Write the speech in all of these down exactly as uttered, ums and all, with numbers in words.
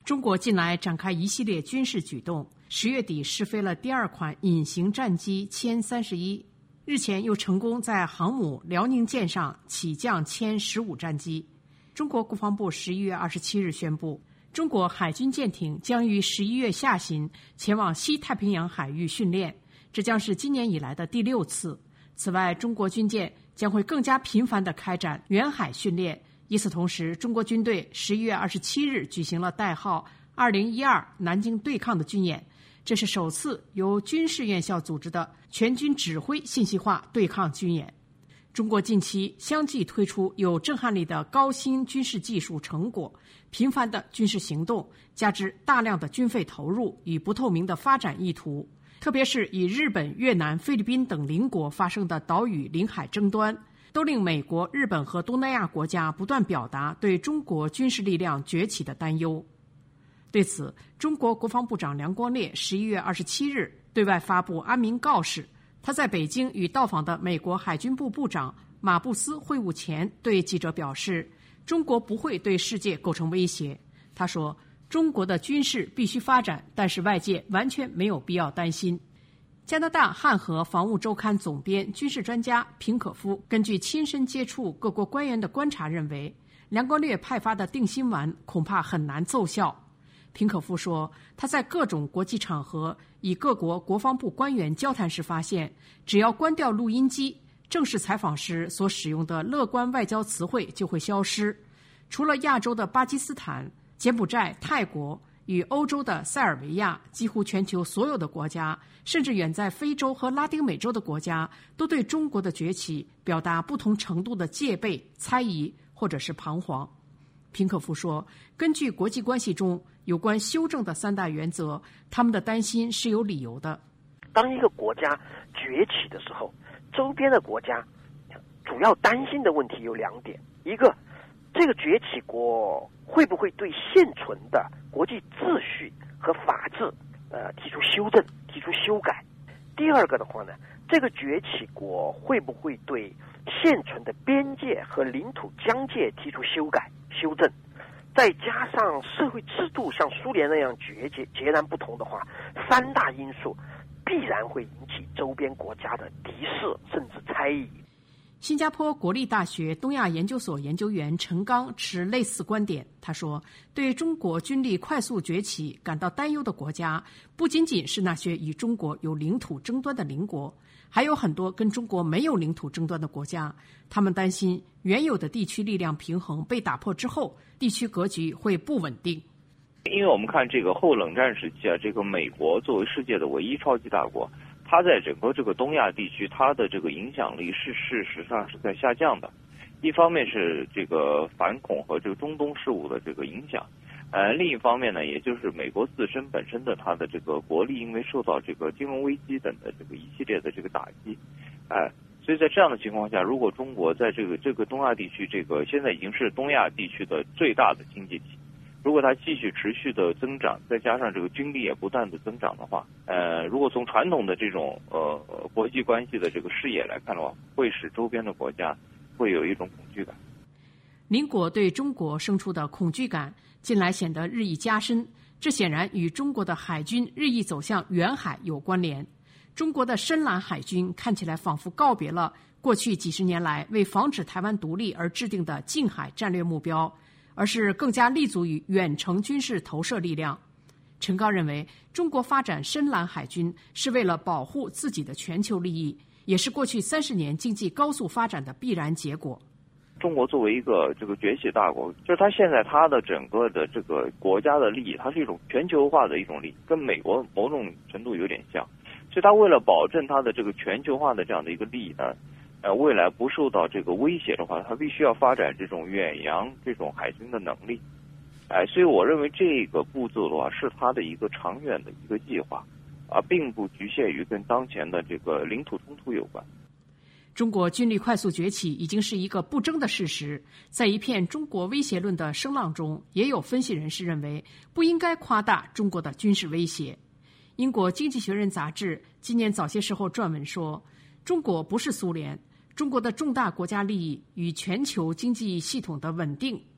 中国近来展开一系列军事举动，十月底试飞了第二款隐形战机歼三十一，日前又成功在航母辽宁舰上起降歼十五战机。中国国防部十一月二十七日宣布，中国海军舰艇将于十一月下旬前往西太平洋海域训练，这将是今年以来的第六次。此外，中国军舰将会更加频繁地开展远海训练。与此同时，中国军队十一月二十七日举行了代号二零一二南京对抗的军演，这是首次由军事院校组织的全军指挥信息化对抗军演。中国近期相继推出有震撼力的高新军事技术成果，频繁的军事行动，加之大量的军费投入与不透明的发展意图，特别是以日本、越南、菲律宾等邻国发生的岛屿领海争端，都令美国、日本和东南亚国家不断表达对中国军事力量崛起的担忧。对此，中国国防部长梁光烈十一月二十七日对外发布安民告示，他在北京与到访的美国海军部部长马布斯会晤前对记者表示，中国不会对世界构成威胁。他说，中国的军事必须发展，但是外界完全没有必要担心。加拿大汉和防务周刊总编、军事专家平可夫根据亲身接触各国官员的观察认为，梁光烈派发的定心丸恐怕很难奏效。平可夫说，他在各种国际场合与各国国防部官员交谈时发现，只要关掉录音机，正式采访时所使用的乐观外交词汇就会消失。除了亚洲的巴基斯坦、柬埔寨、泰国与欧洲的塞尔维亚，几乎全球所有的国家，甚至远在非洲和拉丁美洲的国家，都对中国的崛起表达不同程度的戒备、猜疑或者是彷徨。平可夫说，根据国际关系中有关修正的三大原则，他们的担心是有理由的。 当一个国家崛起的时候，周边的国家主要担心的问题有两点：一个，这个崛起国会不会对现存的国际秩序和法治呃提出修正、提出修改；第二个的话呢，这个崛起国会不会对现存的边界和领土疆界提出修改、修正？再加上社会制度像苏联那样决截截然不同的话，三大因素必然会引起周边国家的敌视甚至猜疑。 新加坡国立大学东亚研究所研究员陈刚持类似观点。他说，对中国军力快速崛起感到担忧的国家，不仅仅是那些与中国有领土争端的邻国，还有很多跟中国没有领土争端的国家。他们担心原有的地区力量平衡被打破之后，地区格局会不稳定。 因为我们看这个后冷战时期啊，这个美国作为世界的唯一超级大国，它在整个这个东亚地区，它的这个影响力是事实上是在下降的。一方面是这个反恐和这个中东事务的这个影响，呃，另一方面呢，也就是美国自身本身的它的这个国力，因为受到这个金融危机等的这个一系列的这个打击，哎、呃，所以在这样的情况下，如果中国在这个这个东亚地区，这个现在已经是东亚地区的最大的经济体，如果它继续持续的增长，再加上这个军力也不断的增长的话，呃，如果从传统的这种呃国际关系的这个视野来看的话，会使周边的国家会有一种恐惧感。 邻国对中国生出的恐惧感近来显得日益加深，这显然与中国的海军日益走向远海有关联。中国的深蓝海军看起来仿佛告别了过去几十年来为防止台湾独立而制定的近海战略目标，而是更加立足于远程军事投射力量。陈刚认为，中国发展深蓝海军是为了保护自己的全球利益，也是过去三十年经济高速发展的必然结果。 中国作为一个这个崛起大国，就是它现在它的整个的这个国家的利益，它是一种全球化的一种利益，跟美国某种程度有点像。所以它为了保证它的这个全球化的这样的一个利益呢，呃，未来不受到这个威胁的话，它必须要发展这种远洋这种海军的能力。哎，所以我认为这个步骤的话，是它的一个长远的一个计划，啊，并不局限于跟当前的这个领土冲突有关。 中国军力快速崛起已经是一个不争的事实，在一片中国威胁论的声浪中，也有分析人士认为不应该夸大中国的军事威胁。英国《经济学人》杂志今年早些时候撰文说，中国不是苏联，中国的重大国家利益与全球经济系统的稳定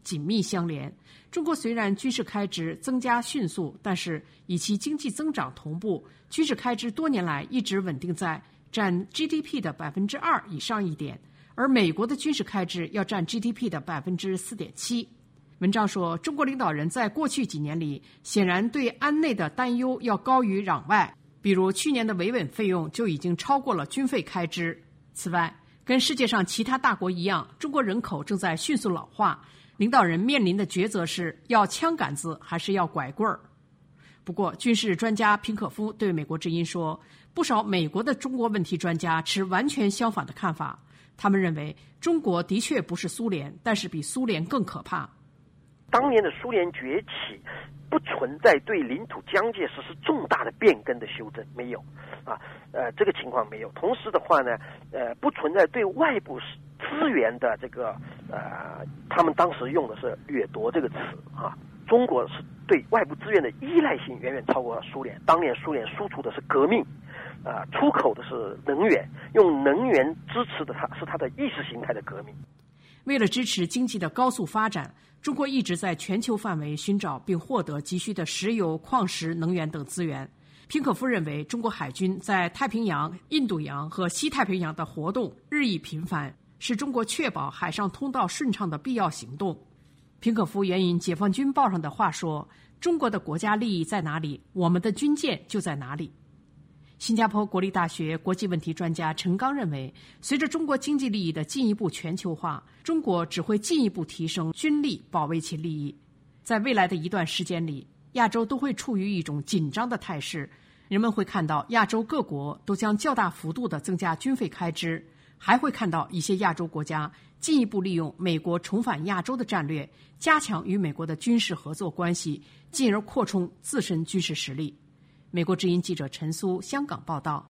紧密相连。中国虽然军事开支增加迅速，但是与其经济增长同步，军事开支多年来一直稳定在占 G D P 的百分之二以上一点，而美国的军事开支要占 G D P 的百分之四点七。文章说，中国领导人在过去几年里，显然对安内的担忧要高于攘外，比如去年的维稳费用就已经超过了军费开支。此外，跟世界上其他大国一样，中国人口正在迅速老化，领导人面临的抉择是要枪杆子还是要拐棍儿。不过，军事专家平可夫对美国之音说，不少美国的中国问题专家持完全相反的看法。他们认为，中国的确不是苏联，但是比苏联更可怕。 当年的苏联崛起不存在对领土疆界实施重大的变更的修正，没有啊，呃，这个情况没有。同时的话呢，呃，不存在对外部资源的这个呃，他们当时用的是掠夺这个词啊。中国是对外部资源的依赖性远远超过了苏联。当年苏联输出的是革命，啊、呃，出口的是能源，用能源支持的它是它的意识形态的革命。 为了支持经济的高速发展，中国一直在全球范围寻找并获得急需的石油、矿石、能源等资源。平可夫认为，中国海军在太平洋、印度洋和西太平洋的活动日益频繁，是中国确保海上通道顺畅的必要行动。平可夫援引《解放军报》上的话说：“中国的国家利益在哪里，我们的军舰就在哪里。”新加坡国立大学国际问题专家陈刚认为，随着中国经济利益的进一步全球化，中国只会进一步提升军力，保卫其利益。在未来的一段时间里，亚洲都会处于一种紧张的态势，人们会看到亚洲各国都将较大幅度地增加军费开支，还会看到一些亚洲国家进一步利用美国重返亚洲的战略，加强与美国的军事合作关系，进而扩充自身军事实力。美国之音记者陈苏香港报道。